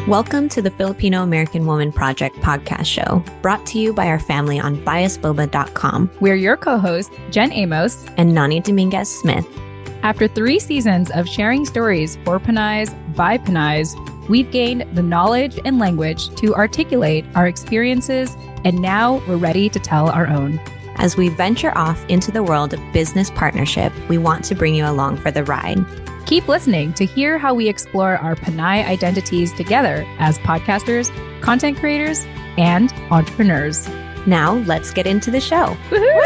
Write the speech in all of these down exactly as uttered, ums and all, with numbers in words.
Welcome to the Filipino American Woman Project podcast show, brought to you by our family on bias boba dot com. We're your co-hosts, Jen Amos and Nani Dominguez Smith. After three seasons of sharing stories for Pinays by Pinays, we've gained the knowledge and language to articulate our experiences, and now we're ready to tell our own. As we venture off into the world of business partnership, we want to bring you along for the ride. Keep listening to hear how we explore our Pinay identities together as podcasters, content creators, and entrepreneurs. Now, let's get into the show.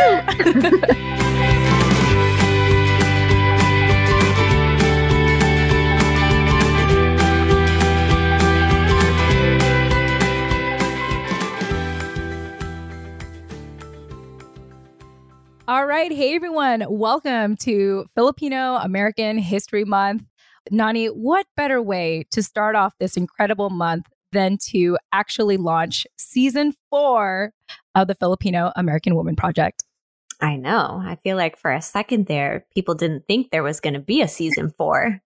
All right. Hey, everyone. Welcome to Filipino American History Month. Nani, what better way to start off this incredible month than to actually launch season four of the Filipino American Woman Project? I know. I feel like for a second there, people didn't think there was going to be a season four.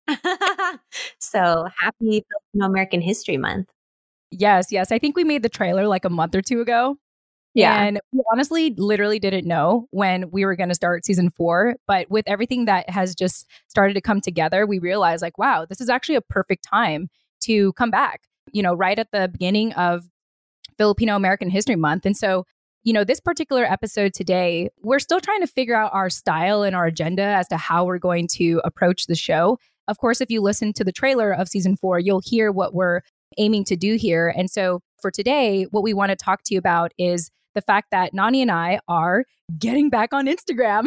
So happy Filipino American History Month. Yes, yes. I think we made the trailer like a month or two ago. Yeah. And we honestly literally didn't know when we were going to start season four. But with everything that has just started to come together, we realized like, wow, this is actually a perfect time to come back, you know, right at the beginning of Filipino American History Month. And so, you know, this particular episode today, we're still trying to figure out our style and our agenda as to how we're going to approach the show. Of course, if you listen to the trailer of season four, you'll hear what we're aiming to do here. And so for today, what we want to talk to you about is the fact that Nani and I are getting back on Instagram.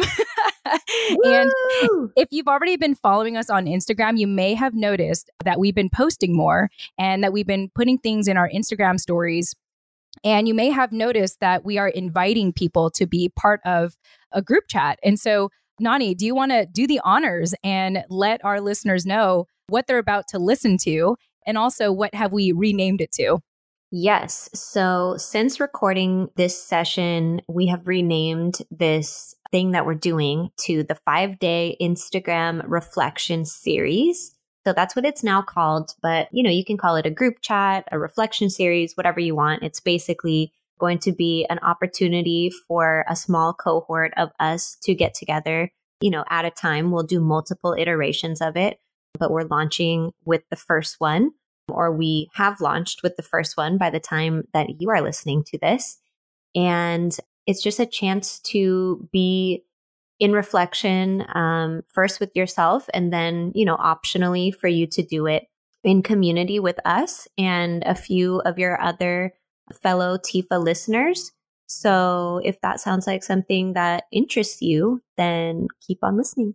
And if you've already been following us on Instagram, you may have noticed that we've been posting more and that we've been putting things in our Instagram stories. And you may have noticed that we are inviting people to be part of a group chat. And so, Nani, do you want to do the honors and let our listeners know what they're about to listen to? And also, what have we renamed it to? Yes. So since recording this session, we have renamed this thing that we're doing to the five-day Instagram reflection series. So that's what it's now called. But, you know, you can call it a group chat, a reflection series, whatever you want. It's basically going to be an opportunity for a small cohort of us to get together, you know, at a time. We'll do multiple iterations of it, but we're launching with the first one. Or we have launched with the first one by the time that you are listening to this. And it's just a chance to be in reflection, um, first with yourself, and then, you know, optionally for you to do it in community with us and a few of your other fellow T I F A listeners. So if that sounds like something that interests you, then keep on listening.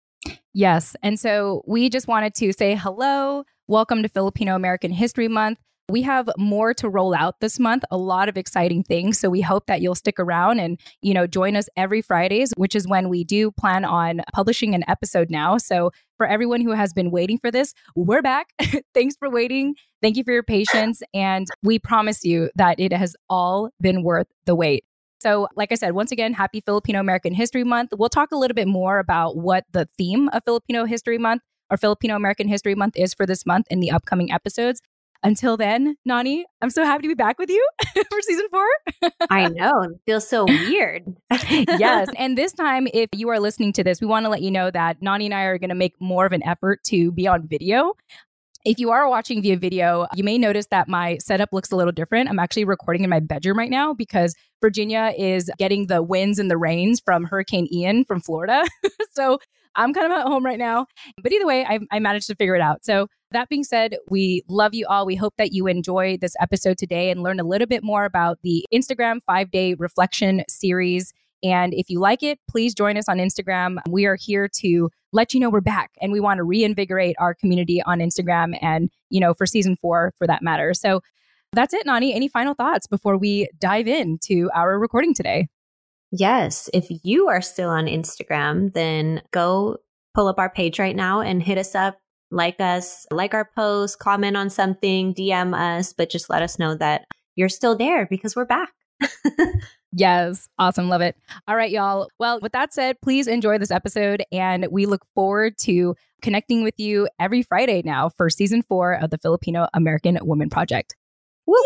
Yes. And so we just wanted to say hello. Welcome to Filipino American History Month. We have more to roll out this month, a lot of exciting things. So we hope that you'll stick around and, you know, join us every Fridays, which is when we do plan on publishing an episode now. So for everyone who has been waiting for this, we're back. Thanks for waiting. Thank you for your patience. And we promise you that it has all been worth the wait. So like I said, once again, happy Filipino American History Month. We'll talk a little bit more about what the theme of Filipino History Month or Filipino American History Month is for this month in the upcoming episodes. Until then, Nani, I'm so happy to be back with you for season four. I know. It feels so weird. Yes. And this time, if you are listening to this, we want to let you know that Nani and I are going to make more of an effort to be on video. If you are watching via video, you may notice that my setup looks a little different. I'm actually recording in my bedroom right now because Virginia is getting the winds and the rains from Hurricane Ian from Florida. So I'm kind of at home right now. But either way, I, I managed to figure it out. So that being said, we love you all. We hope that you enjoy this episode today and learn a little bit more about the Instagram five-day reflection series. And if you like it, please join us on Instagram. We are here to let you know we're back and we want to reinvigorate our community on Instagram and, you know, for season four for that matter. So that's it, Nani. Any final thoughts before we dive into our recording today? Yes. If you are still on Instagram, then go pull up our page right now and hit us up, like us, like our post, comment on something, D M us, but just let us know that you're still there because we're back. Yes. Awesome. Love it. All right, y'all. Well, with that said, please enjoy this episode. And we look forward to connecting with you every Friday now for season four of the Filipino American Women Project. Woo-hoo!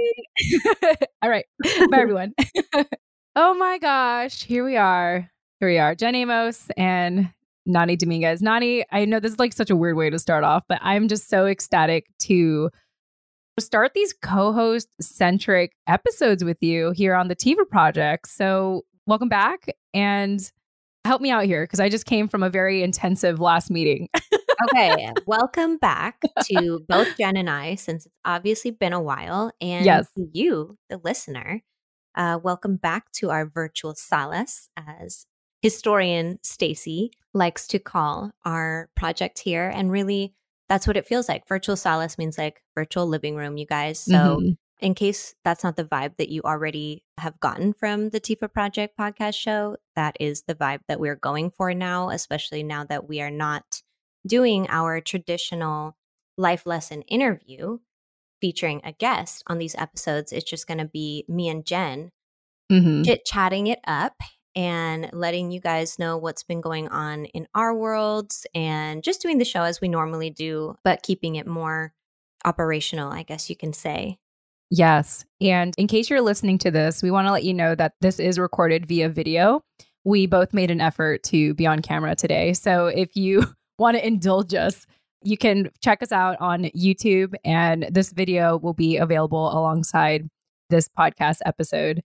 Yay! All right. Bye, everyone. Oh my gosh. Here we are. Here we are. Jen Amos and Nani Dominguez. Nani, I know this is like such a weird way to start off, but I'm just so ecstatic to start these co-host centric episodes with you here on the Tiva Project. So welcome back and help me out here because I just came from a very intensive last meeting. Okay, welcome back to both Jen and I, since it's obviously been a while. And yes. to you, the listener, uh, welcome back to our virtual solace, as historian Stacy likes to call our project here. And really, that's what it feels like. Virtual solace means like virtual living room, you guys. So mm-hmm. in case that's not the vibe that you already have gotten from the Tiva Project podcast show, that is the vibe that we're going for now, especially now that we are not doing our traditional life lesson interview featuring a guest on these episodes. It's just going to be me and Jen mm-hmm. chit-chatting it up and letting you guys know what's been going on in our worlds and just doing the show as we normally do, but keeping it more operational, I guess you can say. Yes. And in case you're listening to this, we want to let you know that this is recorded via video. We both made an effort to be on camera today. So if you want to indulge us, you can check us out on YouTube, and this video will be available alongside this podcast episode.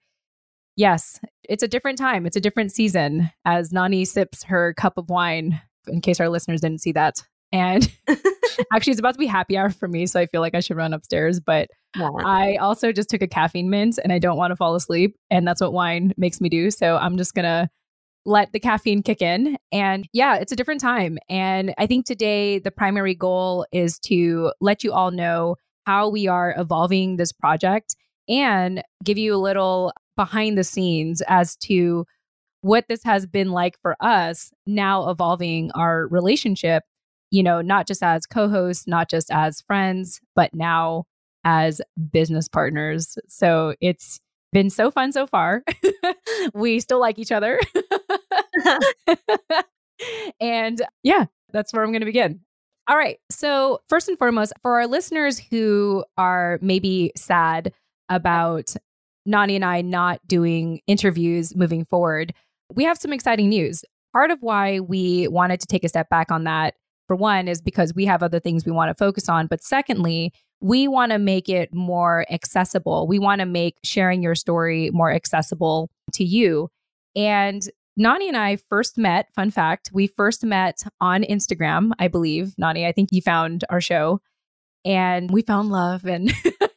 Yes, it's a different time. It's a different season as Nani sips her cup of wine, in case our listeners didn't see that. And actually, it's about to be happy hour for me, so I feel like I should run upstairs. But yeah. I also just took a caffeine mint and I don't want to fall asleep. And that's what wine makes me do. So I'm just going to let the caffeine kick in. And yeah, it's a different time. And I think today the primary goal is to let you all know how we are evolving this project and give you a little behind the scenes as to what this has been like for us now evolving our relationship, you know, not just as co-hosts, not just as friends, but now as business partners. So it's been so fun so far. We still like each other. And yeah, that's where I'm going to begin. All right. So first and foremost, for our listeners who are maybe sad about Nani and I not doing interviews moving forward, we have some exciting news. Part of why we wanted to take a step back on that, for one, is because we have other things we want to focus on. But secondly, we want to make it more accessible. We want to make sharing your story more accessible to you. And Nani and I first met, fun fact, we first met on Instagram, I believe. Nani, I think you found our show and we found love and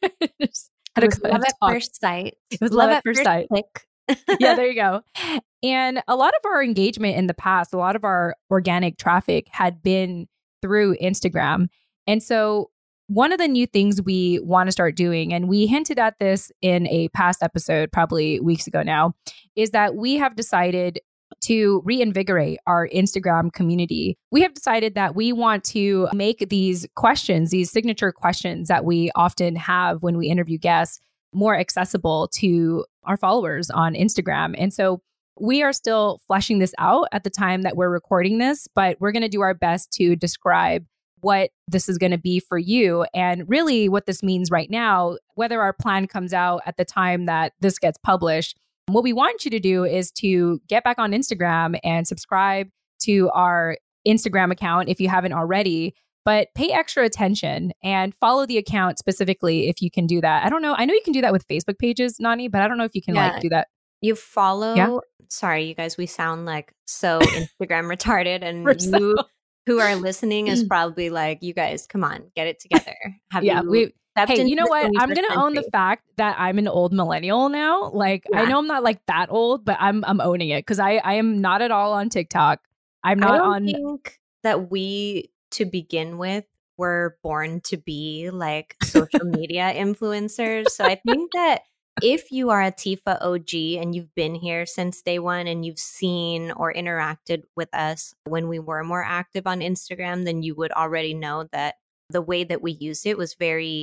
just had it was a love at talk. first sight. It was love, love at first, first sight. Click. Yeah, there you go. And a lot of our engagement in the past, a lot of our organic traffic had been through Instagram. And so one of the new things we want to start doing, and we hinted at this in a past episode, probably weeks ago now, is that we have decided to reinvigorate our Instagram community. We have decided that we want to make these questions, these signature questions that we often have when we interview guests, more accessible to our followers on Instagram. And so we are still fleshing this out at the time that we're recording this, but we're going to do our best to describe what this is going to be for you and really what this means right now, whether our plan comes out at the time that this gets published. What we want you to do is to get back on Instagram and subscribe to our Instagram account if you haven't already, but pay extra attention and follow the account specifically if you can do that. I don't know. I know you can do that with Facebook pages, Nani, but I don't know if you can yeah. like do that. You follow, yeah? Sorry, you guys, we sound like so Instagram retarded, and We're you so- who are listening is probably like, you guys, come on, get it together. Have yeah, you we Hey, you know what? I'm going to own the fact that I'm an old millennial now. Like, yeah. I know I'm not like that old, but I'm I'm owning it because I, I am not at all on TikTok. I'm not I don't on. think that we, to begin with, were born to be like social media influencers. So I think that if you are a Tifa O G and you've been here since day one and you've seen or interacted with us when we were more active on Instagram, then you would already know that the way that we used it was very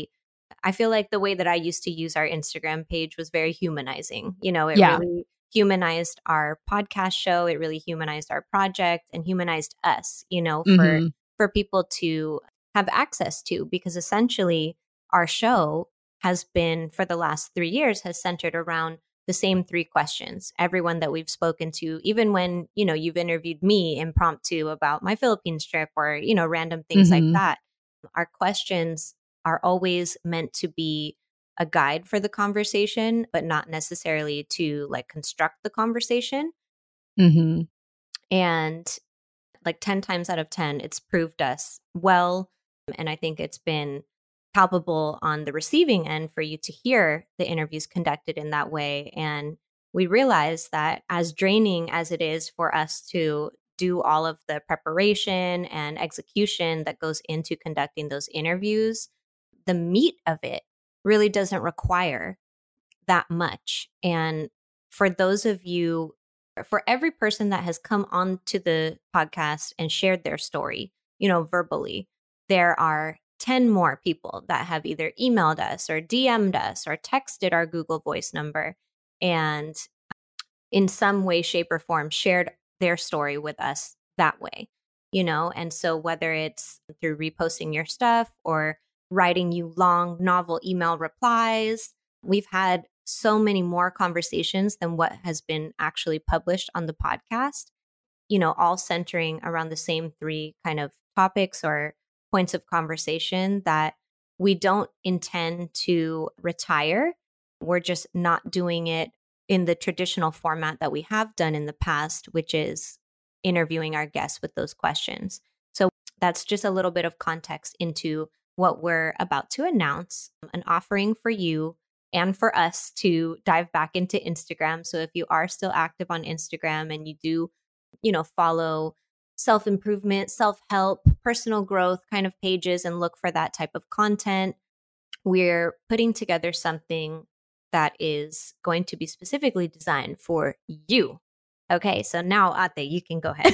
I feel like the way that I used to use our Instagram page was very humanizing. You know, it Yeah. really humanized our podcast show. It really humanized our project and humanized us, you know, for Mm-hmm. for people to have access to, because essentially our show has been, for the last three years, has centered around the same three questions. Everyone that we've spoken to, even when, you know, you've interviewed me impromptu about my Philippines trip or, you know, random things like Mm-hmm. that, our questions are always meant to be a guide for the conversation, but not necessarily to like construct the conversation. Mm-hmm. And like ten times out of ten, it's proved us well. And I think it's been palpable on the receiving end for you to hear the interviews conducted in that way. And we realize that as draining as it is for us to do all of the preparation and execution that goes into conducting those interviews, the meat of it really doesn't require that much. And for those of you, for every person that has come onto the podcast and shared their story, you know, verbally, there are ten more people that have either emailed us or D M'd us or texted our Google Voice number and in some way, shape, or form shared their story with us that way, you know? And so whether it's through reposting your stuff or writing you long novel email replies, we've had so many more conversations than what has been actually published on the podcast, you know, all centering around the same three kind of topics or points of conversation that we don't intend to retire. We're just not doing it in the traditional format that we have done in the past, which is interviewing our guests with those questions. So that's just a little bit of context into what we're about to announce, an offering for you and for us to dive back into Instagram. So if you are still active on Instagram and you do, you know, follow self-improvement, self-help, personal growth kind of pages and look for that type of content, we're putting together something that is going to be specifically designed for you. Okay, so now Ate, you can go ahead.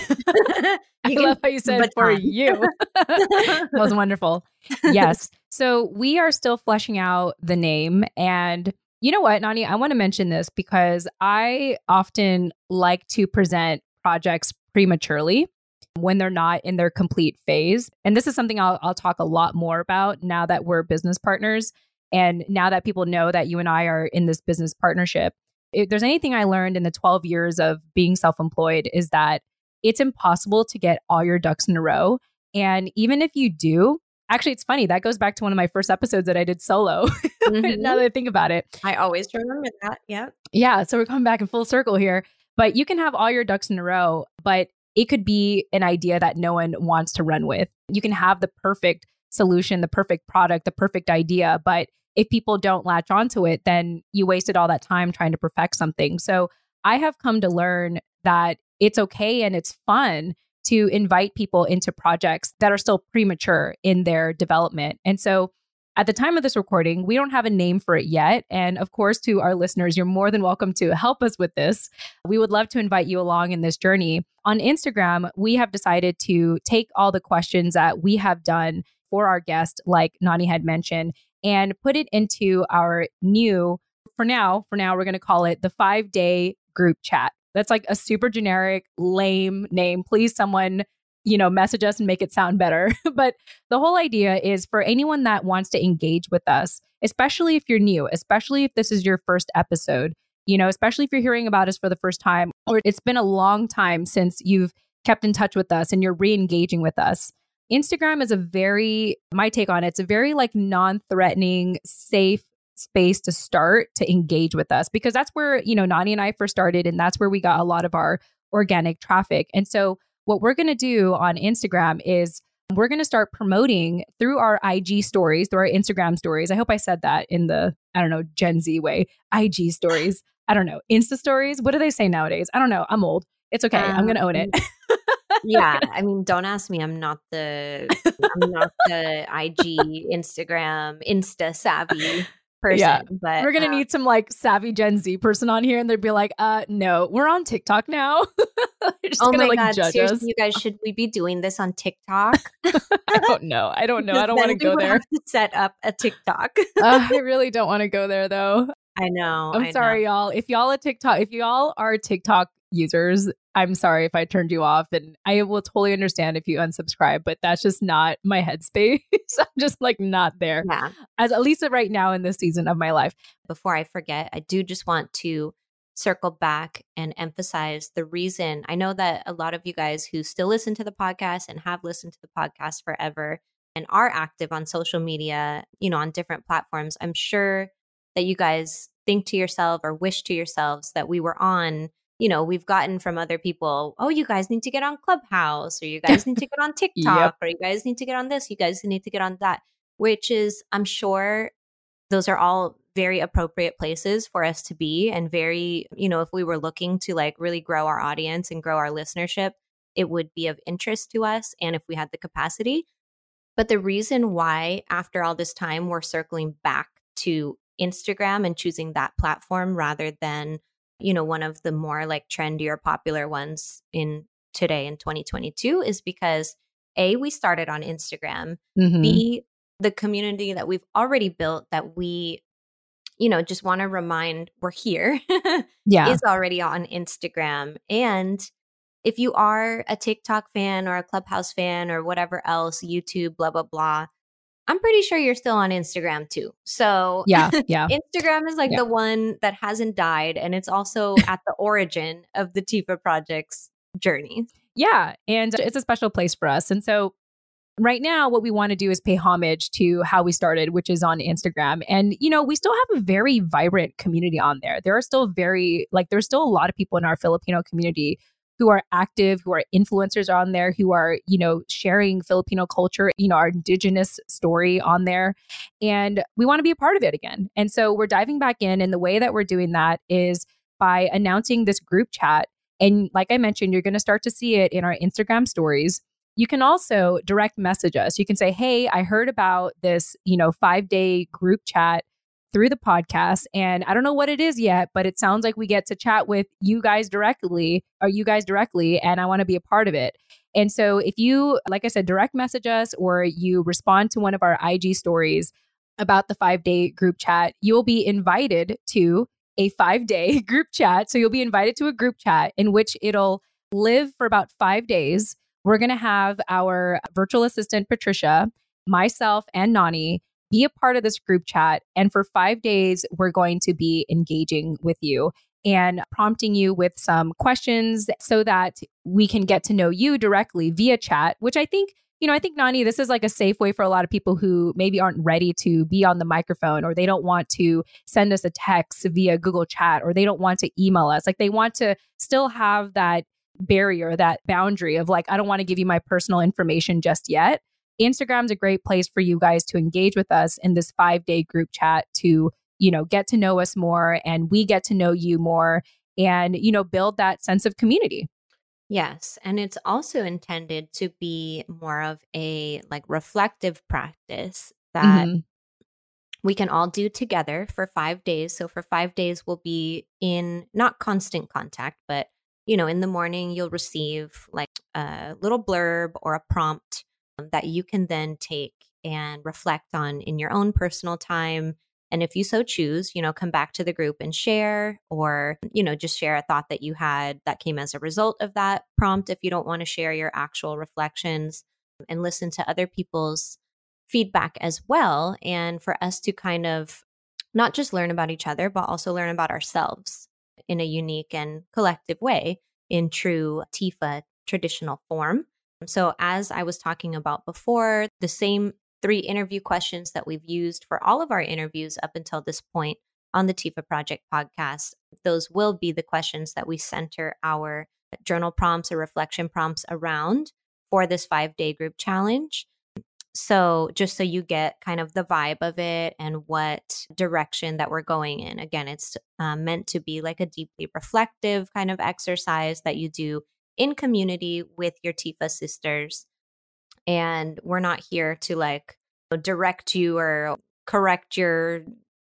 I love how you said baton. For you. That was wonderful. Yes. So we are still fleshing out the name. And you know what, Nani, I want to mention this because I often like to present projects prematurely when they're not in their complete phase. And this is something I'll, I'll talk a lot more about now that we're business partners. And now that people know that you and I are in this business partnership. If there's anything I learned in the twelve years of being self-employed is that it's impossible to get all your ducks in a row. And even if you do, actually, it's funny. That goes back to one of my first episodes that I did solo. Mm-hmm. Now that I think about it. I always remember that. Yeah. Yeah. So we're coming back in full circle here. But you can have all your ducks in a row, but it could be an idea that no one wants to run with. You can have the perfect solution, the perfect product, the perfect idea, but if people don't latch onto it, then you wasted all that time trying to perfect something. So I have come to learn that it's okay and it's fun to invite people into projects that are still premature in their development. And so at the time of this recording, we don't have a name for it yet. And of course, to our listeners, you're more than welcome to help us with this. We would love to invite you along in this journey. On Instagram, we have decided to take all the questions that we have done for our guest, like Nani had mentioned, and put it into our new, for now, for now, we're going to call it the five day group chat. That's like a super generic, lame name. Please, someone, you know, message us and make it sound better. But the whole idea is for anyone that wants to engage with us, especially if you're new, especially if this is your first episode, you know, especially if you're hearing about us for the first time, or it's been a long time since you've kept in touch with us and you're re-engaging with us. Instagram is a very, my take on it, it's a very like non-threatening, safe space to start to engage with us because that's where, you know, Nani and I first started and that's where we got a lot of our organic traffic. And so what we're going to do on Instagram is we're going to start promoting through our I G stories, through our Instagram stories. I hope I said that in the, I don't know, Gen Z way, I G stories. I don't know, Insta stories. What do they say nowadays? I don't know. I'm old. It's okay. Um, I'm going to own it. Yeah. I mean, don't ask me. I'm not the, I'm not the I G, Instagram, Insta savvy person. Yeah. But we're going to um, need some like savvy Gen Z person on here and they'd be like, uh, no, we're on TikTok now. They're just Oh gonna my like God. judge Seriously, us. you guys, should we be doing this on TikTok? I don't know. I don't know. I Because don't want then to we go would there. have to set up a TikTok. Uh, I really don't want to go there though. I know. I'm I know. sorry, y'all. If y'all are TikTok, if y'all are TikTok users, I'm sorry if I turned you off, and I will totally understand if you unsubscribe, but that's just not my headspace. I'm just like not there. Yeah. As at least right now in this season of my life. Before I forget, I do just want to circle back and emphasize the reason. I know that a lot of you guys who still listen to the podcast and have listened to the podcast forever and are active on social media, you know, on different platforms, I'm sure that you guys think to yourself or wish to yourselves that we were on, you know, we've gotten from other people, oh, you guys need to get on Clubhouse, or you guys need to get on TikTok, Yep. or you guys need to get on this, you guys need to get on that, which is, I'm sure those are all very appropriate places for us to be, and very, you know, if we were looking to like really grow our audience and grow our listenership, it would be of interest to us, and if we had the capacity. But the reason why after all this time we're circling back to Instagram and choosing that platform rather than, you know, one of the more like trendy or popular ones in today in twenty twenty-two is because A, we started on Instagram, Mhm. B, the community that we've already built that we, you know, just want to remind we're here Yeah. is already on Instagram. And if you are a TikTok fan or a Clubhouse fan or whatever else, YouTube, blah, blah, blah, I'm pretty sure you're still on Instagram too. So Yeah. Yeah. Instagram is like Yeah. the one that hasn't died. And it's also at the origin of the Tifa Project's journey. Yeah. And it's a special place for us. And so right now, what we want to do is pay homage to how we started, which is on Instagram. And, you know, we still have a very vibrant community on there. There are still very, like, there's still a lot of people in our Filipino community who are active, who are influencers on there, who are, you know, sharing Filipino culture, you know, our indigenous story on there. And we want to be a part of it again. And so we're diving back in. And the way that we're doing that is by announcing this group chat. And like I mentioned, you're going to start to see it in our Instagram stories. You can also direct message us. You can say, hey, I heard about this, you know, five day group chat through the podcast. And I don't know what it is yet, but it sounds like we get to chat with you guys directly or you guys directly. And I want to be a part of it. And so if you, like I said, direct message us or you respond to one of our I G stories about the five day group chat, you will be invited to a five day group chat. So you'll be invited to a group chat in which it'll live for about five days. We're going to have our virtual assistant, Patricia, myself, and Nani be a part of this group chat. And for five days, we're going to be engaging with you and prompting you with some questions so that we can get to know you directly via chat, which I think, you know, I think, Nani, this is like a safe way for a lot of people who maybe aren't ready to be on the microphone, or they don't want to send us a text via Google Chat, or they don't want to email us. Like, they want to still have that barrier, that boundary of like, I don't want to give you my personal information just yet. Instagram's a great place for you guys to engage with us in this five day group chat to, you know, get to know us more, and we get to know you more, and, you know, build that sense of community. Yes. And it's also intended to be more of a like reflective practice that Mm-hmm. we can all do together for five days. So for five days, we'll be in not constant contact, but, you know, in the morning, you'll receive like a little blurb or a prompt that you can then take and reflect on in your own personal time. And if you so choose, you know, come back to the group and share, or, you know, just share a thought that you had that came as a result of that prompt if you don't want to share your actual reflections, and listen to other people's feedback as well. And for us to kind of not just learn about each other, but also learn about ourselves in a unique and collective way in true Tifa traditional form. So as I was talking about before, the same three interview questions that we've used for all of our interviews up until this point on the Tifa Project podcast, those will be the questions that we center our journal prompts or reflection prompts around for this five-day group challenge. So just so you get kind of the vibe of it and what direction that we're going in. Again, it's uh, meant to be like a deeply reflective kind of exercise that you do in community with your Tifa sisters. And we're not here to like direct you or correct your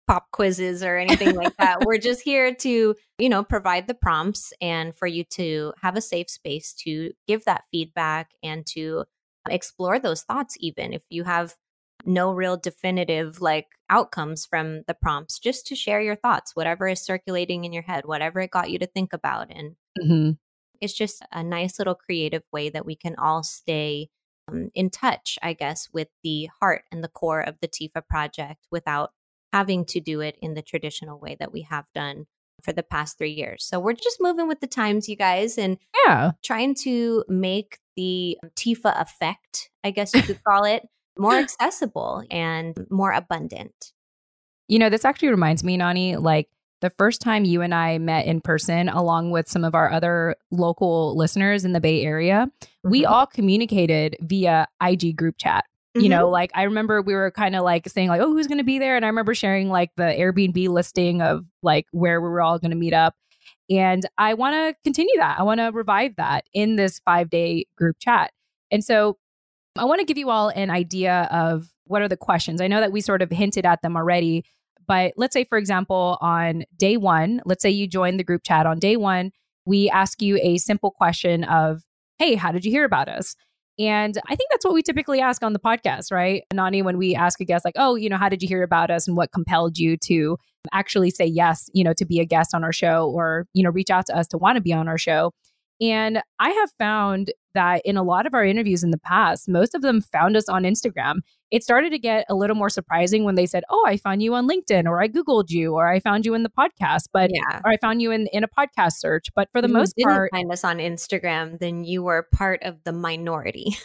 pop quizzes or anything like that. We're just here to, you know, provide the prompts and for you to have a safe space to give that feedback and to explore those thoughts. Even if you have no real definitive like outcomes from the prompts, just to share your thoughts, whatever is circulating in your head, whatever it got you to think about. And mm-hmm. it's just a nice little creative way that we can all stay um, in touch, I guess, with the heart and the core of the Tifa project without having to do it in the traditional way that we have done for the past three years. So we're just moving with the times, you guys, and yeah, trying to make the Tifa effect, I guess you could call it, more accessible and more abundant. You know, this actually reminds me, Nani, like the first time you and I met in person, along with some of our other local listeners in the Bay Area, mm-hmm. we all communicated via I G group chat. You mm-hmm. know, like I remember we were kind of like saying like, oh, who's going to be there? And I remember sharing like the Airbnb listing of like where we were all going to meet up. And I want to continue that. I want to revive that in this five day group chat. And so I want to give you all an idea of what are the questions. I know that we sort of hinted at them already, but let's say, for example, on day one, let's say you join the group chat on day one, we ask you a simple question of, hey, how did you hear about us? And I think that's what we typically ask on the podcast, right? Nani, when we ask a guest like, oh, you know, how did you hear about us and what compelled you to actually say yes, you know, to be a guest on our show or, you know, reach out to us to want to be on our show. And I have found that in a lot of our interviews in the past, most of them found us on Instagram. It started to get a little more surprising when they said, oh, I found you on LinkedIn, or I Googled you, or I found you in the podcast, but yeah. or I found you in, in a podcast search. But for the if most you didn't part, find us on Instagram, then you were part of the minority.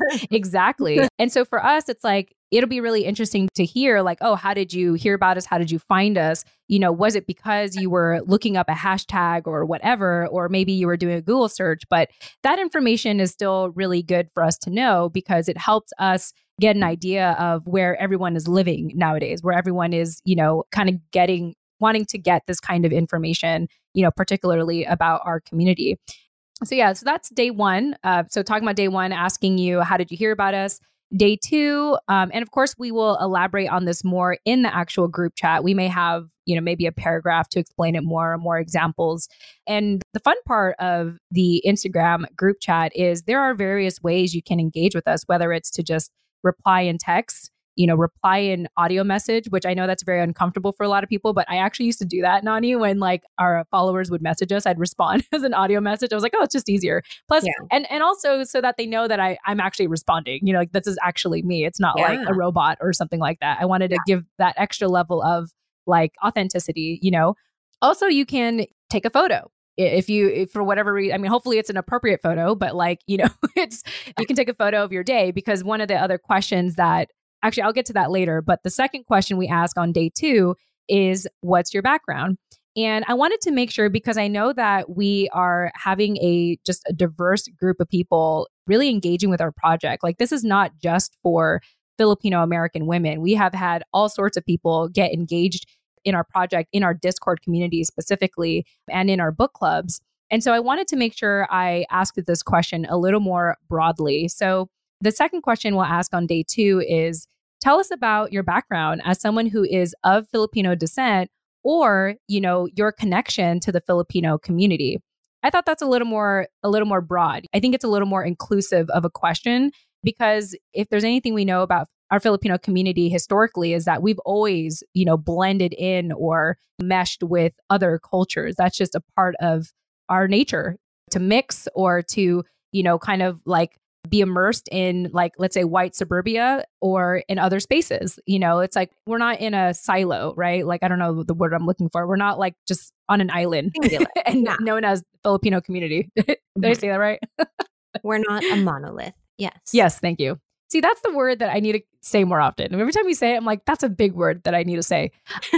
Exactly. And so for us, it's like, it'll be really interesting to hear like, oh, how did you hear about us? How did you find us? You know, was it because you were looking up a hashtag or whatever, or maybe you were doing a Google search? But that information is still really good for us to know because it helps us get an idea of where everyone is living nowadays, where everyone is, you know, kind of getting, wanting to get this kind of information, you know, particularly about our community. So yeah, so that's day one. Uh, so talking about day one, asking you, how did you hear about us? Day two, um, and of course, we will elaborate on this more in the actual group chat. We may have, you know, maybe a paragraph to explain it more, more examples. And the fun part of the Instagram group chat is there are various ways you can engage with us, whether it's to just reply in text, you know, reply in audio message, which I know that's very uncomfortable for a lot of people, but I actually used to do that, Nani, when like our followers would message us, I'd respond as an audio message. I was like, oh, it's just easier. Plus, yeah. and and also so that they know that I, I'm actually responding, you know, like this is actually me. It's not yeah. like a robot or something like that. I wanted yeah. to give that extra level of like authenticity, you know. Also, you can take a photo. If you, if for whatever reason, I mean, hopefully it's an appropriate photo, but like, you know, it's, you can take a photo of your day, because one of the other questions that, actually, I'll get to that later, but the second question we ask on day two is, what's your background? And I wanted to make sure, because I know that we are having a, just a diverse group of people really engaging with our project. Like this is not just for Filipino American women. We have had all sorts of people get engaged in our project, in our Discord community specifically, and in our book clubs. And so I wanted to make sure I asked this question a little more broadly. So the second question we'll ask on day two is, tell us about your background as someone who is of Filipino descent, or, you know, your connection to the Filipino community. I thought that's a little more, a little more broad. I think it's a little more inclusive of a question, because if there's anything we know about our Filipino community historically is that we've always, you know, blended in or meshed with other cultures. That's just a part of our nature, to mix or to, you know, kind of like be immersed in, like, let's say white suburbia or in other spaces. You know, it's like, we're not in a silo, right? Like, I don't know the word I'm looking for. We're not like just on an island and yeah. known as Filipino community. Did mm-hmm. I say that right? We're not a monolith. Yes. Yes. Thank you. See, that's the word that I need to say more often. Every time you say it, I'm like, that's a big word that I need to say.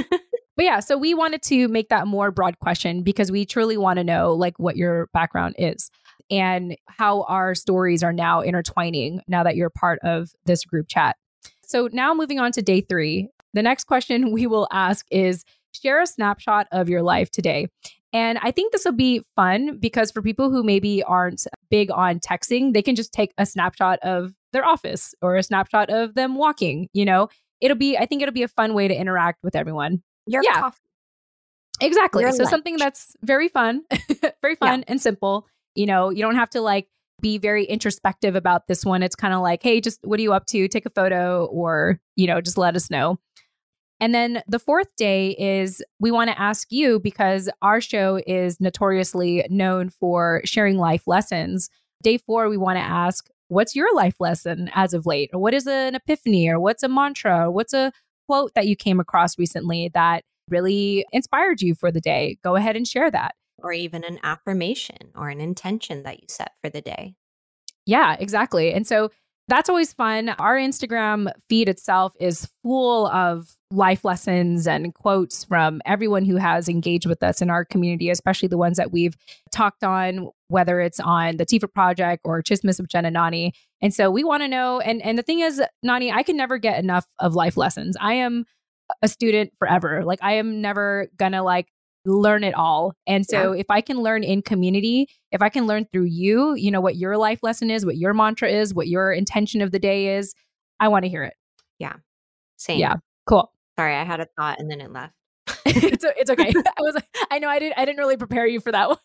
But yeah, so we wanted to make that more broad question, because we truly want to know like what your background is and how our stories are now intertwining now that you're part of this group chat. So now moving on to day three, the next question we will ask is, share a snapshot of your life today. And I think this will be fun, because for people who maybe aren't big on texting, they can just take a snapshot of their office or a snapshot of them walking, you know. It'll be, I think it'll be a fun way to interact with everyone. Your yeah, coffee. Exactly. Your so lunch. Something that's very fun, very fun Yeah. and simple. You know, you don't have to like be very introspective about this one. It's kind of like, hey, just what are you up to? Take a photo or, you know, just let us know. And then the fourth day is we want to ask you, because our show is notoriously known for sharing life lessons. Day four, we want to ask, what's your life lesson as of late? Or what is an epiphany? Or what's a mantra? Or what's a quote that you came across recently that really inspired you for the day? Go ahead and share that. Or even an affirmation or an intention that you set for the day. Yeah, exactly. And so that's always fun. Our Instagram feed itself is full of life lessons and quotes from everyone who has engaged with us in our community, especially the ones that we've talked on, whether it's on the Tifa Project or Chismis with Jen and Nani. And so we want to know. And, and the thing is, Nani, I can never get enough of life lessons. I am a student forever. Like I am never gonna like learn it all. And so yeah. if I can learn in community, if I can learn through you, you know, what your life lesson is, what your mantra is, what your intention of the day is, I want to hear it. Yeah. Same. Yeah. Cool. Sorry, I had a thought and then it left. it's it's okay. I was I know I didn't I didn't really prepare you for that one.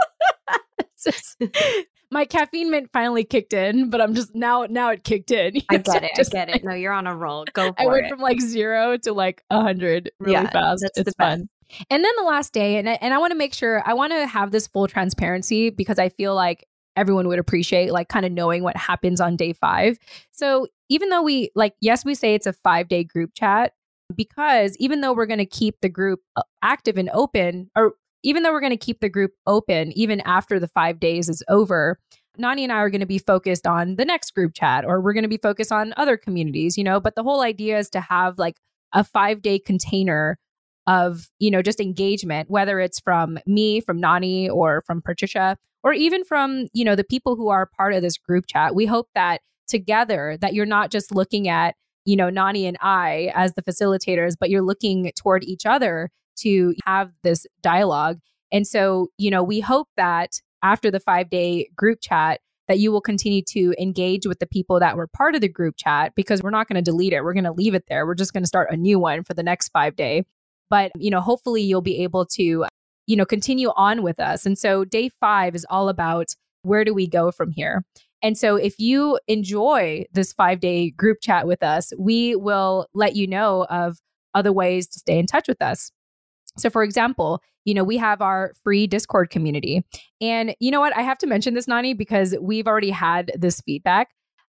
just, my caffeine mint finally kicked in, but I'm just now now it kicked in. I get so it. Just, I get it. No, you're on a roll. Go for it. I went it. from like zero to like a hundred really yeah, fast. That's it's fun. Best. And then the last day, and I, and I want to make sure, I want to have this full transparency because I feel like everyone would appreciate like kind of knowing what happens on day five. So even though we like, yes, we say it's a five day group chat, because even though we're going to keep the group active and open, or even though we're going to keep the group open, even after the five days is over, Nani and I are going to be focused on the next group chat, or we're going to be focused on other communities, you know, but the whole idea is to have like a five day container of, you know, just engagement, whether it's from me, from Nani, or from Patricia, or even from, you know, the people who are part of this group chat. We hope that together, that you're not just looking at, you know, Nani and I as the facilitators, but you're looking toward each other to have this dialogue. And so, you know, we hope that after the five day group chat, that you will continue to engage with the people that were part of the group chat, because we're not going to delete it. We're going to leave it there. We're just going to start a new one for the next five day. But, you know, hopefully you'll be able to, you know, continue on with us. And so day five is all about where do we go from here? And so if you enjoy this five day group chat with us, we will let you know of other ways to stay in touch with us. So for example, you know, we have our free Discord community. And you know what? I have to mention this, Nani, because we've already had this feedback.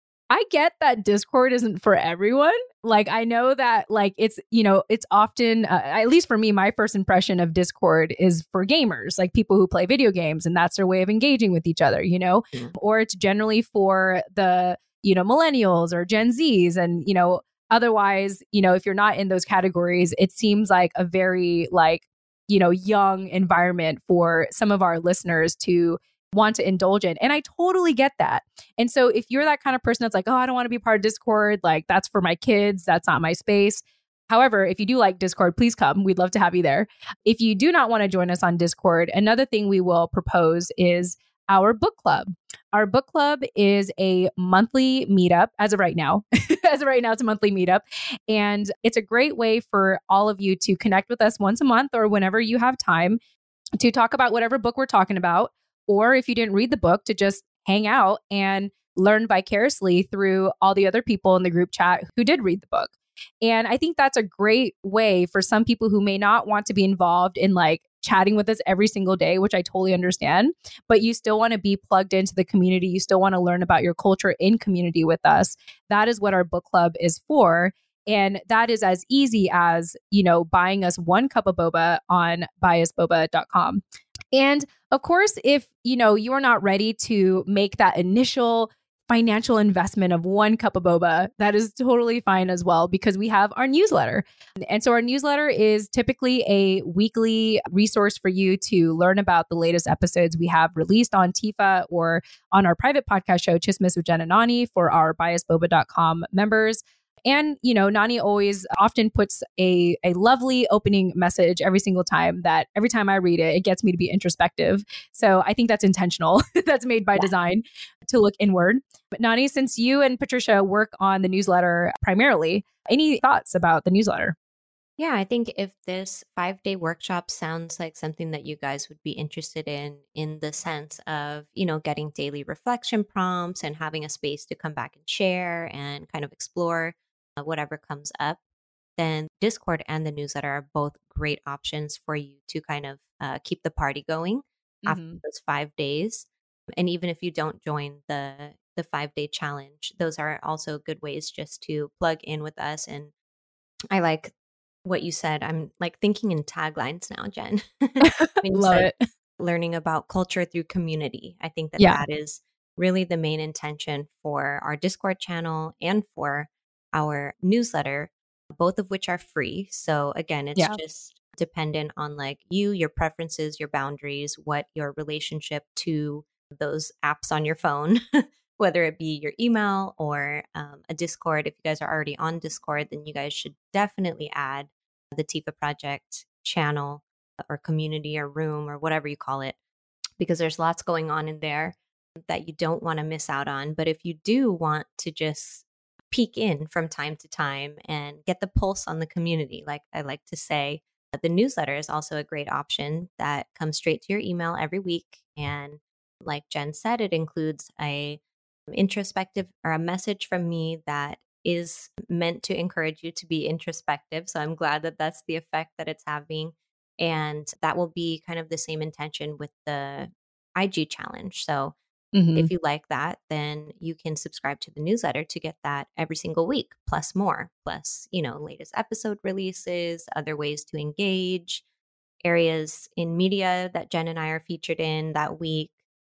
I get that Discord isn't for everyone. Like, I know that, like, it's, you know, it's often, uh, at least for me, my first impression of Discord is for gamers, like people who play video games, and that's their way of engaging with each other, you know, mm. or it's generally for the, you know, millennials or Gen Zs. And, you know, otherwise, you know, if you're not in those categories, it seems like a very, like, you know, young environment for some of our listeners to want to indulge in. And I totally get that. And so if you're that kind of person that's like, oh, I don't want to be part of Discord, like that's for my kids, that's not my space. However, if you do like Discord, please come. We'd love to have you there. If you do not want to join us on Discord, another thing we will propose is our book club. Our book club is a monthly meetup as of right now. As of right now, it's a monthly meetup. And it's a great way for all of you to connect with us once a month or whenever you have time to talk about whatever book we're talking about. Or if you didn't read the book, to just hang out and learn vicariously through all the other people in the group chat who did read the book. And I think that's a great way for some people who may not want to be involved in like chatting with us every single day, which I totally understand, but you still want to be plugged into the community. You still want to learn about your culture in community with us. That is what our book club is for. And that is as easy as, you know, buying us one cup of boba on buy us boba dot com. And of course, if, you know, you are not ready to make that initial financial investment of one cup of boba, that is totally fine as well, because we have our newsletter. And so our newsletter is typically a weekly resource for you to learn about the latest episodes we have released on Tifa or on our private podcast show, Chismis with Jen and Nani, for our buy us boba dot com members. And, you know, Nani always often puts a, a lovely opening message every single time that every time I read it, it gets me to be introspective. So I think that's intentional. That's made by yeah. design to look inward. But Nani, since you and Patricia work on the newsletter primarily, any thoughts about the newsletter? Yeah, I think if this five day workshop sounds like something that you guys would be interested in, in the sense of, you know, getting daily reflection prompts and having a space to come back and share and kind of explore uh, whatever comes up, then Discord and the newsletter are both great options for you to kind of uh, keep the party going after Hmm. those five days. And even if you don't join the the five day challenge, those are also good ways just to plug in with us. And I like what you said. I'm like thinking in taglines now, Jen. When you Love said it. learning about culture through community, I think that Yeah. that is really the main intention for our Discord channel and for our newsletter, both of which are free. So again, it's Yeah. just dependent on like you, your preferences, your boundaries, what your relationship to those apps on your phone, whether it be your email or um, a Discord. If you guys are already on Discord, then you guys should definitely add the Tifa Project channel or community or room or whatever you call it, because there's lots going on in there that you don't want to miss out on. But if you do want to just peek in from time to time and get the pulse on the community, like I like to say, the newsletter is also a great option that comes straight to your email every week. And like Jen said, it includes a introspective or a message from me that is meant to encourage you to be introspective. So I'm glad that that's the effect that it's having. And that will be kind of the same intention with the I G challenge. So Hmm. if you like that, then you can subscribe to the newsletter to get that every single week, plus more, plus, you know, latest episode releases, other ways to engage, areas in media that Jen and I are featured in that week,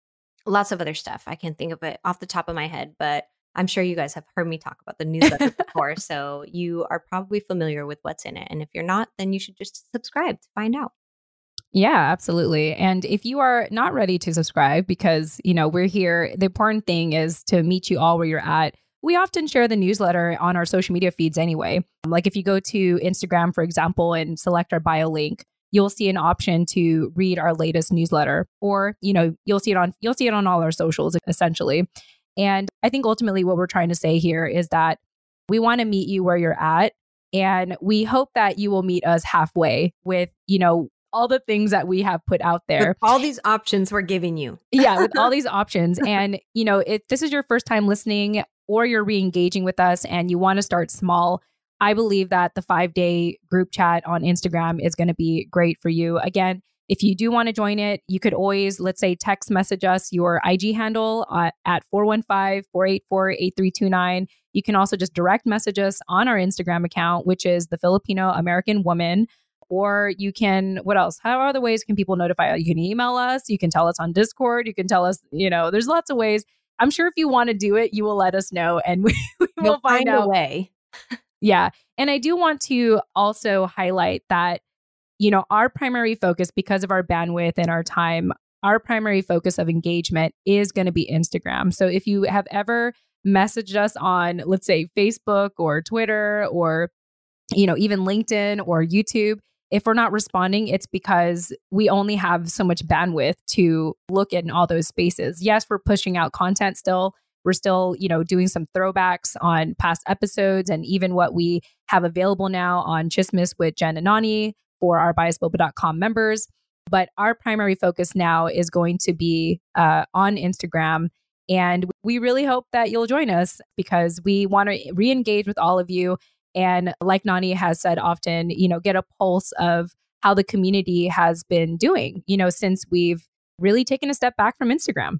lots of other stuff. I can't think of it off the top of my head, but I'm sure you guys have heard me talk about the newsletter before. So you are probably familiar with what's in it. And if you're not, then you should just subscribe to find out. Yeah, absolutely. And if you are not ready to subscribe, because, you know, we're here, the important thing is to meet you all where you're at. We often share the newsletter on our social media feeds anyway. Like if you go to Instagram, for example, and select our bio link, you'll see an option to read our latest newsletter, or, you know, you'll see it on, you'll see it on all our socials essentially. And I think ultimately what we're trying to say here is that we want to meet you where you're at. And we hope that you will meet us halfway with, you know, all the things that we have put out there. With all these options we're giving you. Yeah, with all these options. And, you know, if this is your first time listening or you're re-engaging with us and you want to start small, I believe that the five day group chat on Instagram is going to be great for you. Again, if you do want to join it, you could always, let's say, text message us your I G handle uh, at four one five, four eight four, eight three two nine. You can also just direct message us on our Instagram account, which is the Filipino American Woman. Or you can, what else? How other ways can people notify us? You can email us. You can tell us on Discord. You can tell us, you know, there's lots of ways. I'm sure if you want to do it, you will let us know and we, we will You'll find, find out a way. Yeah. And I do want to also highlight that, you know, our primary focus, because of our bandwidth and our time, our primary focus of engagement is going to be Instagram. So if you have ever messaged us on, let's say, Facebook or Twitter or, you know, even LinkedIn or YouTube, if we're not responding, it's because we only have so much bandwidth to look in all those spaces. Yes, we're pushing out content still. We're still, you know, doing some throwbacks on past episodes and even what we have available now on Chismis with Jen and Nani for our bias boba dot com members. But our primary focus now is going to be uh, on Instagram. And we really hope that you'll join us because we want to re-engage with all of you. And like Nani has said often, you know, get a pulse of how the community has been doing, you know, since we've really taken a step back from Instagram.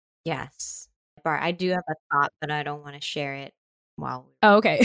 Yes. Bar, I do have a thought, but I don't want to share it while Oh, okay.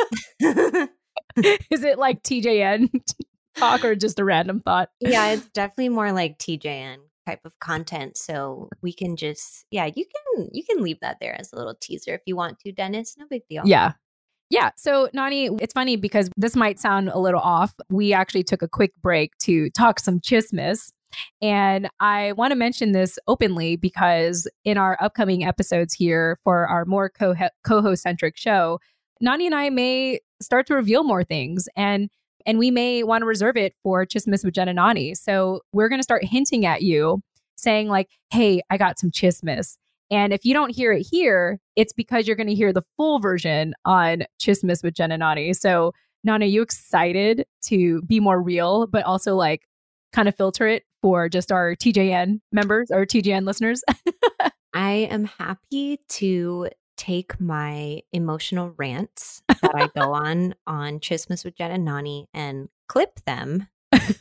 Is it like T J N talk or just a random thought? Yeah, it's definitely more like T J N type of content. So we can just, yeah, you can you can leave that there as a little teaser if you want to, Dennis. No big deal. Yeah. Yeah. So, Nani, it's funny because this might sound a little off. We actually took a quick break to talk some chismis. And I want to mention this openly because in our upcoming episodes here for our more co- co-host centric show, Nani and I may start to reveal more things and and we may want to reserve it for Chismis with Jen and Nani. So we're going to start hinting at you saying like, hey, I got some chismis. And if you don't hear it here, it's because you're going to hear the full version on Chismis with Jen and Nani. So Nana, are you excited to be more real, but also like kind of filter it for just our T J N members or T J N listeners? I am happy to take my emotional rants that I go on on Chismis with Jen and Nani and clip them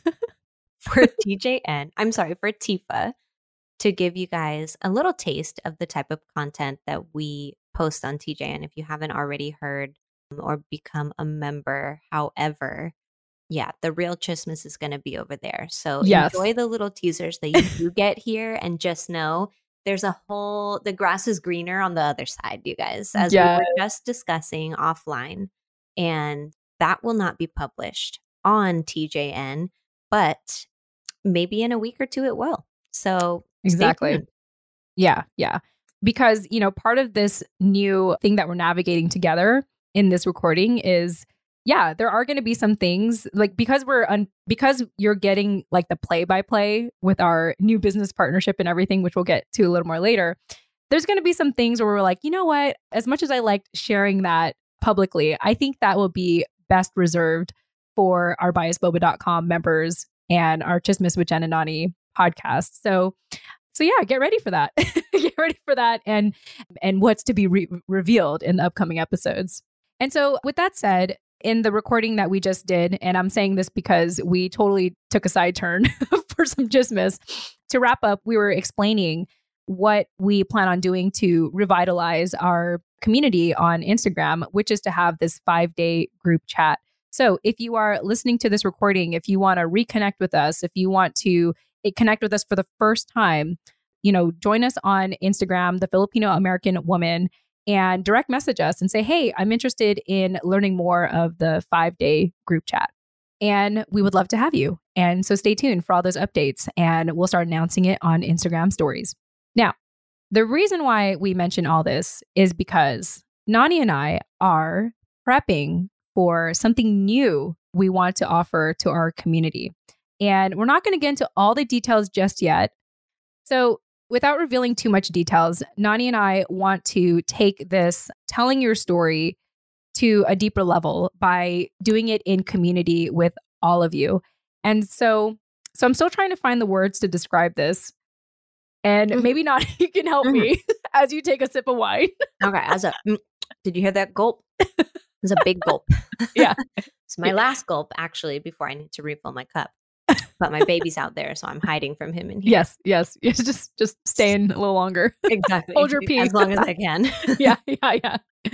for T J N. I'm sorry, for Tifa, to give you guys a little taste of the type of content that we post on T J N if you haven't already heard or become a member. However, yeah, the real Chismis is going to be over there. So yes. Enjoy the little teasers that you do get here, and just know there's a whole, the grass is greener on the other side, you guys, as yes. we were just discussing offline. And that will not be published on T J N, but maybe in a week or two it will. So exactly. Yeah, yeah. Because, you know, part of this new thing that we're navigating together in this recording is, yeah, there are going to be some things like because we're un- because you're getting like the play by play with our new business partnership and everything, which we'll get to a little more later. There's going to be some things where we're like, you know what? As much as I liked sharing that publicly, I think that will be best reserved for our bias boba dot com members and our Chismis with Jen and Nani podcast. So, so yeah, get ready for that. Get ready for that, and and what's to be re- revealed in the upcoming episodes. And so, with that said, in the recording that we just did, and I'm saying this because we totally took a side turn for some Chismis. To wrap up, we were explaining what we plan on doing to revitalize our community on Instagram, which is to have this five-day group chat. So if you are listening to this recording, if you want to reconnect with us, if you want to connect with us for the first time, you know, join us on Instagram, The Filipino American Woman, and direct message us and say, hey, I'm interested in learning more of the five-day group chat. And we would love to have you. And so stay tuned for all those updates, and we'll start announcing it on Instagram stories. Now, the reason why we mention all this is because Nani and I are prepping for something new we want to offer to our community. And we're not going to get into all the details just yet. So without revealing too much details, Nani and I want to take this telling your story to a deeper level by doing it in community with all of you. And so, so I'm still trying to find the words to describe this. And mm-hmm. maybe not, you can help mm-hmm. me as you take a sip of wine. Okay. As a, did you hear that gulp? It's a big gulp. Yeah. It's my last gulp, actually, before I need to refill my cup. But my baby's out there, so I'm hiding from him in here. Yes, yes. yes just just staying a little longer. Exactly. Hold your peace. As long as I can. yeah, yeah, yeah.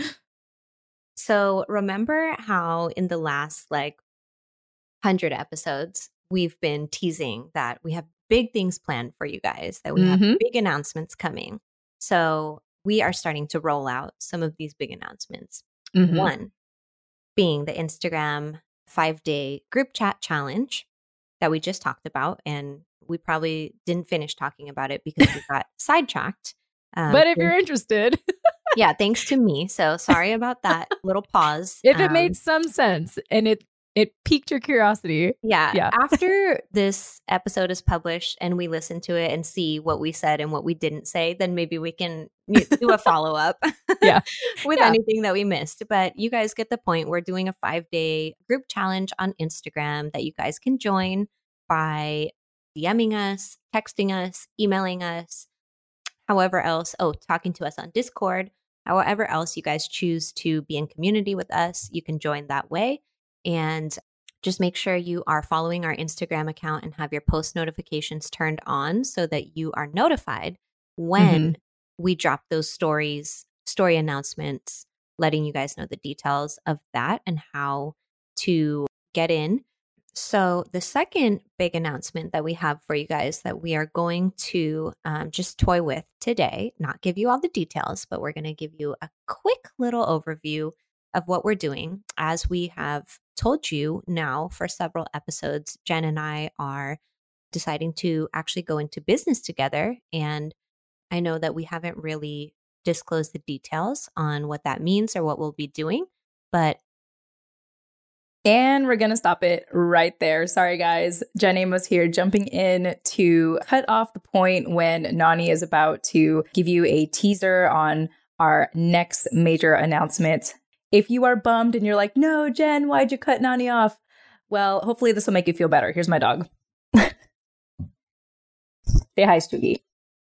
So remember how in the last like one hundred episodes, we've been teasing that we have big things planned for you guys, that we mm-hmm. have big announcements coming. So we are starting to roll out some of these big announcements. Mm-hmm. One being the Instagram five-day group chat challenge that we just talked about. And we probably didn't finish talking about it because we got sidetracked. Um, but if you're interested. Yeah, thanks to me. So sorry about that little pause. If it um, made some sense and it it piqued your curiosity. Yeah. yeah. After this episode is published and we listen to it and see what we said and what we didn't say, then maybe we can do a follow-up yeah. with yeah. anything that we missed. But you guys get the point. We're doing a five-day group challenge on Instagram that you guys can join by DMing us, texting us, emailing us, however else. Oh, talking to us on Discord. However else you guys choose to be in community with us, you can join that way. And just make sure you are following our Instagram account and have your post notifications turned on so that you are notified when mm-hmm. we drop those stories, story announcements, letting you guys know the details of that and how to get in. So the second big announcement that we have for you guys that we are going to um, just toy with today, not give you all the details, but we're going to give you a quick little overview of what we're doing. As we have told you now for several episodes, Jen and I are deciding to actually go into business together. And I know that we haven't really disclosed the details on what that means or what we'll be doing, but And we're going to stop it right there. Sorry, guys. Jen Amos here, jumping in to cut off the point when Nani is about to give you a teaser on our next major announcement. If you are bummed and you're like, no, Jen, why'd you cut Nani off? Well, hopefully this will make you feel better. Here's my dog. Say hi, Stoogie.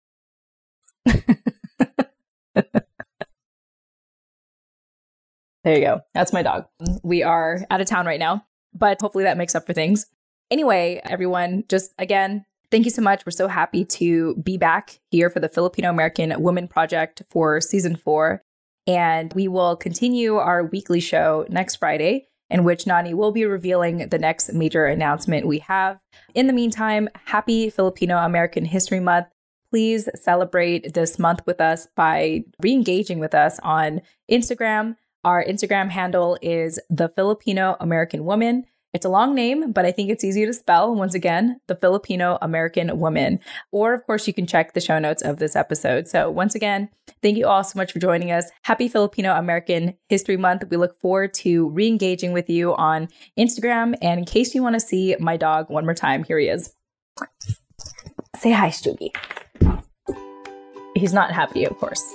There you go. That's my dog. We are out of town right now, but hopefully that makes up for things. Anyway, everyone, just again, thank you so much. We're so happy to be back here for the Filipino American Women Project for season four. And we will continue our weekly show next Friday, in which Nani will be revealing the next major announcement we have. In the meantime, happy Filipino American History Month. Please celebrate this month with us by re-engaging with us on Instagram. Our Instagram handle is The Filipino American Woman. It's a long name, but I think it's easy to spell. Once again, The Filipino American Woman. Or, of course, you can check the show notes of this episode. So once again, thank you all so much for joining us. Happy Filipino American History Month. We look forward to re-engaging with you on Instagram. And in case you want to see my dog one more time, here he is. Say hi, Stoogie. He's not happy, of course.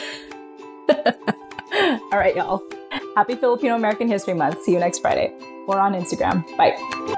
All right, y'all. Happy Filipino American History Month. See you next Friday. Or on Instagram. Bye.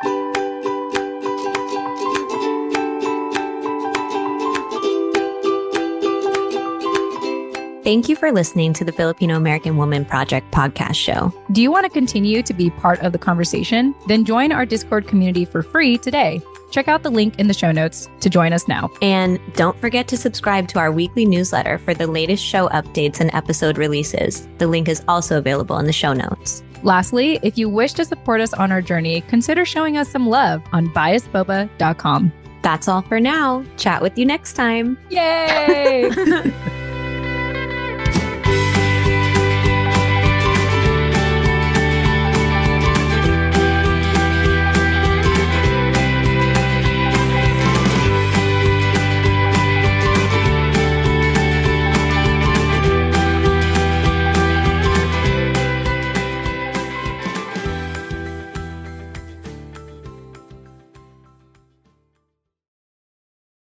Thank you for listening to the Filipino American Woman Project podcast show. Do you want to continue to be part of the conversation? Then join our Discord community for free today. Check out the link in the show notes to join us now. And don't forget to subscribe to our weekly newsletter for the latest show updates and episode releases. The link is also available in the show notes. Lastly, if you wish to support us on our journey, consider showing us some love on bias boba dot com. That's all for now. Chat with you next time. Yay!